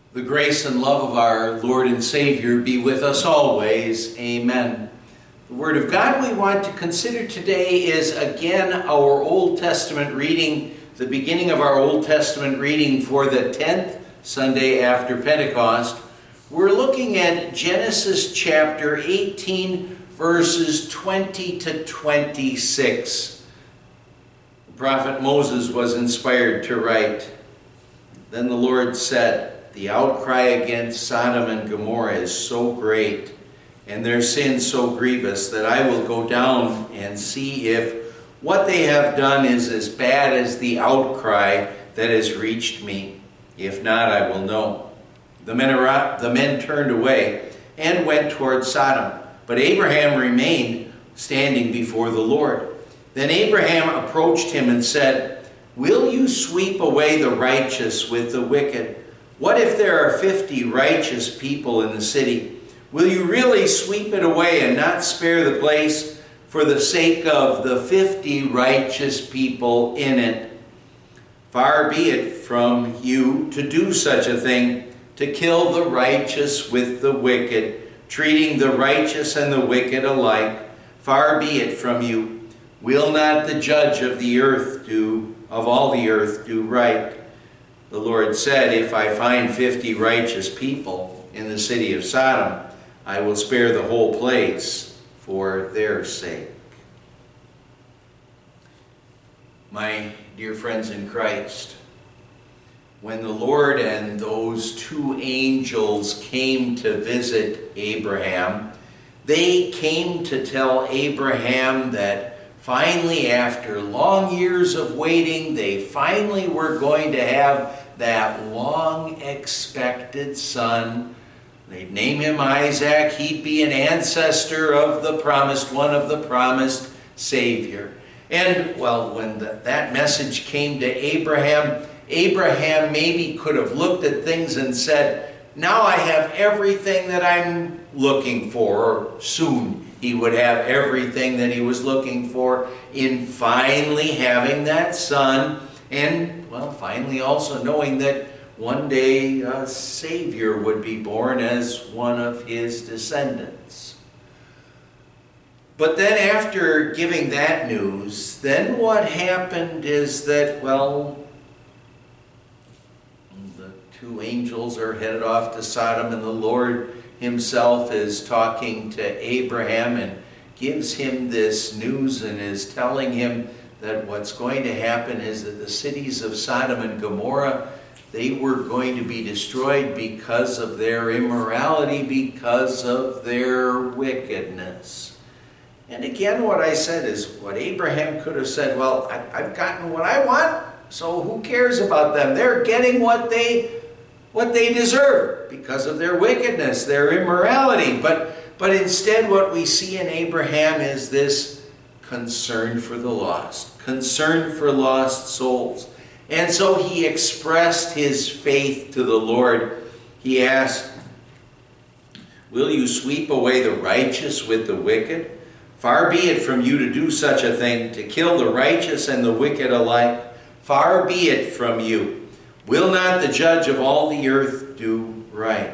The grace and love of our Lord and Savior be with us always. Amen. The Word of God we want to consider today is again our Old Testament reading, the beginning of our Old Testament reading for the 10th Sunday after Pentecost. We're looking at Genesis chapter 18, verses 20 to 26. The prophet Moses was inspired to write, "Then the Lord said, the outcry against Sodom and Gomorrah is so great, and their sin so grievous, that I will go down and see if what they have done is as bad as the outcry that has reached me. If not, I will know." The men turned away and went toward Sodom, but Abraham remained standing before the Lord. Then Abraham approached him and said, "Will you sweep away the righteous with the wicked? What if there are 50 righteous people in the city? Will you really sweep it away and not spare the place for the sake of the 50 righteous people in it? Far be it from you to do such a thing, to kill the righteous with the wicked, treating the righteous and the wicked alike. Far be it from you. Will not the judge of all the earth do right?" The Lord said, "If I find 50 righteous people in the city of Sodom, I will spare the whole place for their sake." My dear friends in Christ, when the Lord and those two angels came to visit Abraham, they came to tell Abraham that finally, after long years of waiting, they finally were going to have that long-expected son. They'd name him Isaac. He'd be an ancestor of the promised one, of the promised Savior. And, well, when that message came to Abraham, Abraham maybe could have looked at things and said, "Now I have everything that I'm looking for," or soon he would have everything that he was looking for in finally having that son, and, well, finally also knowing that one day a Savior would be born as one of his descendants. But then after giving that news, then what happened is that, well, the two angels are headed off to Sodom, and the Lord himself is talking to Abraham and gives him this news and is telling him that what's going to happen is that the cities of Sodom and Gomorrah, they were going to be destroyed because of their immorality, because of their wickedness. And again, what I said is what Abraham could have said, well, I've gotten what I want, so who cares about them? They're getting what they deserve because of their wickedness, their immorality. But instead what we see in Abraham is this concern for the lost, concern for lost souls. And so he expressed his faith to the Lord. He asked, "Will you sweep away the righteous with the wicked? Far be it from you to do such a thing, to kill the righteous and the wicked alike. Far be it from you. Will not the judge of all the earth do right?"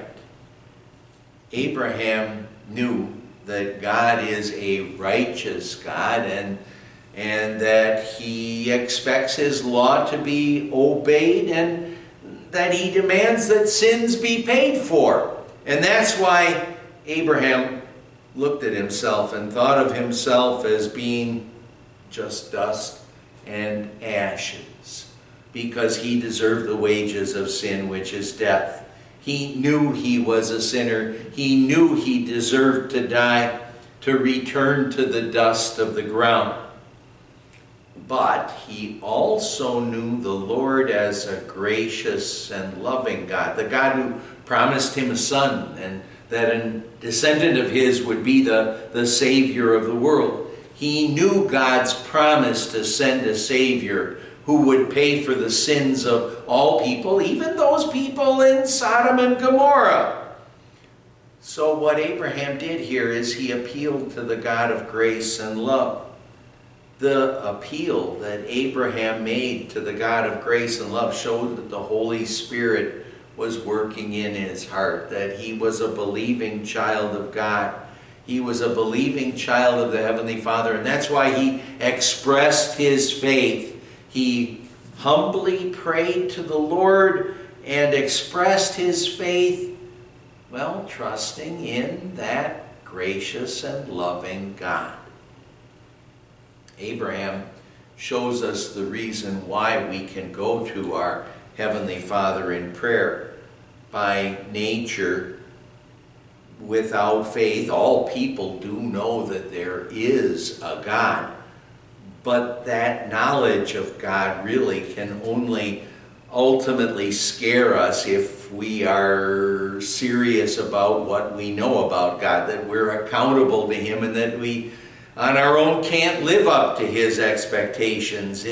Abraham knew that God is a righteous God, and that he expects his law to be obeyed, and that he demands that sins be paid for. And that's why Abraham looked at himself and thought of himself as being just dust and ashes, because he deserved the wages of sin, which is death. He knew he was a sinner. He knew he deserved to die, to return to the dust of the ground. But he also knew the Lord as a gracious and loving God, the God who promised him a son, and that a descendant of his would be the Savior of the world. He knew God's promise to send a Savior who would pay for the sins of all people, even those people in Sodom and Gomorrah. So what Abraham did here is he appealed to the God of grace and love. The appeal that Abraham made to the God of grace and love showed that the Holy Spirit was working in his heart, that he was a believing child of God. He was a believing child of the Heavenly Father, and that's why he expressed his faith. He humbly prayed to the Lord and expressed his faith, well, trusting in that gracious and loving God. Abraham shows us the reason why we can go to our Heavenly Father in prayer. By nature, without faith, all people do know that there is a God. But that knowledge of God really can only ultimately scare us if we are serious about what we know about God, that we're accountable to Him and that we on our own can't live up to His expectations.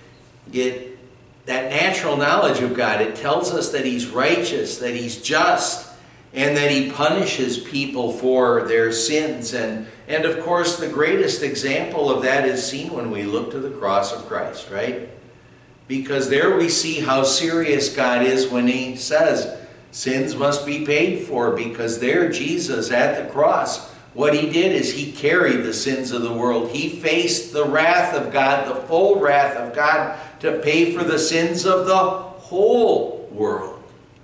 That natural knowledge of God, it tells us that He's righteous, that He's just, and that He punishes people for their sins. And of course, the greatest example of that is seen when we look to the cross of Christ, right? Because there we see how serious God is when He says sins must be paid for, because there Jesus at the cross, what He did is He carried the sins of the world. He faced the wrath of God, the full wrath of God, to pay for the sins of the whole world.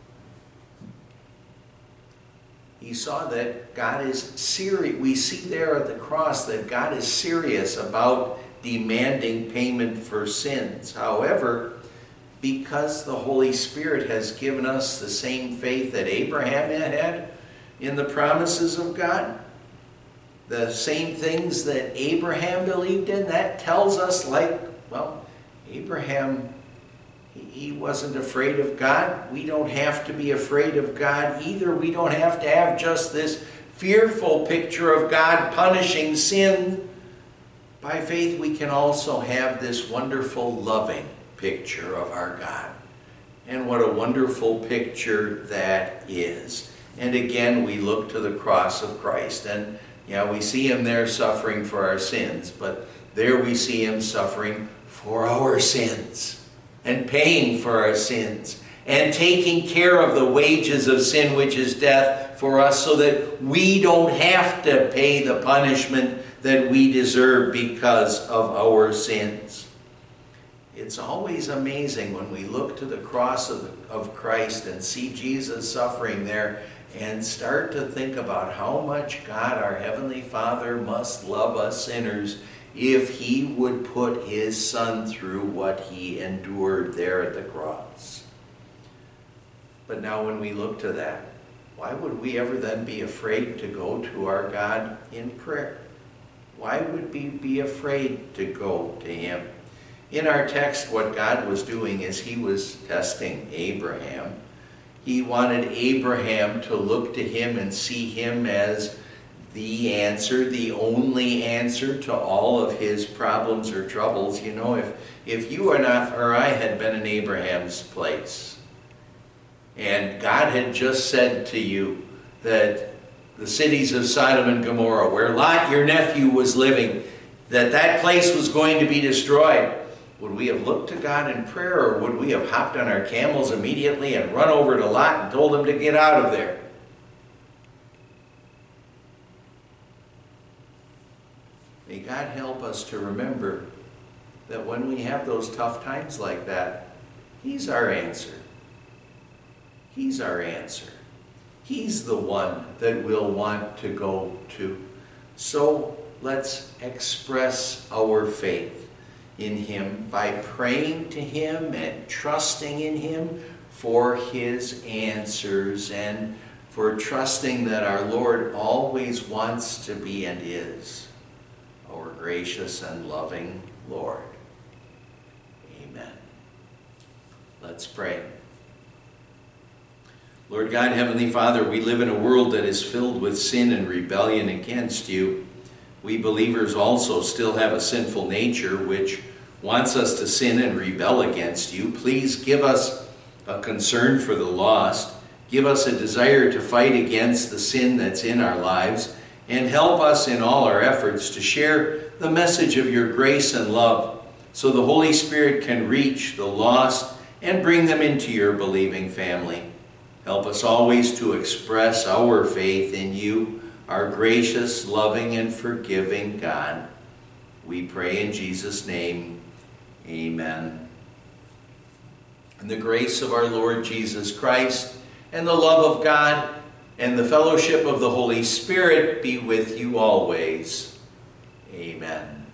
He saw that God is serious. We see there at the cross that God is serious about demanding payment for sins. However, because the Holy Spirit has given us the same faith that Abraham had in the promises of God, the same things that Abraham believed in, that tells us, like, well, Abraham, he wasn't afraid of God. We don't have to be afraid of God either. We don't have to have just this fearful picture of God punishing sin. By faith, we can also have this wonderful, loving picture of our God. And what a wonderful picture that is. And again, we look to the cross of Christ. And yeah, we see Him there suffering for our sins, but there we see Him suffering for our sins and paying for our sins and taking care of the wages of sin, which is death, for us, so that we don't have to pay the punishment that we deserve because of our sins. It's always amazing when we look to the cross of Christ and see Jesus suffering there and start to think about how much God, our Heavenly Father, must love us sinners if He would put His Son through what He endured there at the cross. But now when we look to that, why would we ever then be afraid to go to our God in prayer? Why would we be afraid to go to Him? In our text, what God was doing is He was testing Abraham. He wanted Abraham to look to Him and see Him as the answer, the only answer to all of his problems or troubles. You know, if you or I had been in Abraham's place, and God had just said to you that the cities of Sodom and Gomorrah, where Lot, your nephew, was living, that place was going to be destroyed, would we have looked to God in prayer, or would we have hopped on our camels immediately and run over to Lot and told him to get out of there? May God help us to remember that when we have those tough times like that, He's our answer. He's our answer. He's the one that we'll want to go to. So let's express our faith in Him by praying to Him and trusting in Him for His answers, and for trusting that our Lord always wants to be and is our gracious and loving Lord. Amen. Let's pray. Lord God, Heavenly Father, we live in a world that is filled with sin and rebellion against You. We believers also still have a sinful nature which wants us to sin and rebel against You. Please give us a concern for the lost. Give us a desire to fight against the sin that's in our lives, and help us in all our efforts to share the message of Your grace and love, so the Holy Spirit can reach the lost and bring them into Your believing family. Help us always to express our faith in you, our gracious, loving, and forgiving God. We pray in Jesus' name. Amen. And the grace of our Lord Jesus Christ, and the love of God, and the fellowship of the Holy Spirit be with you always. Amen.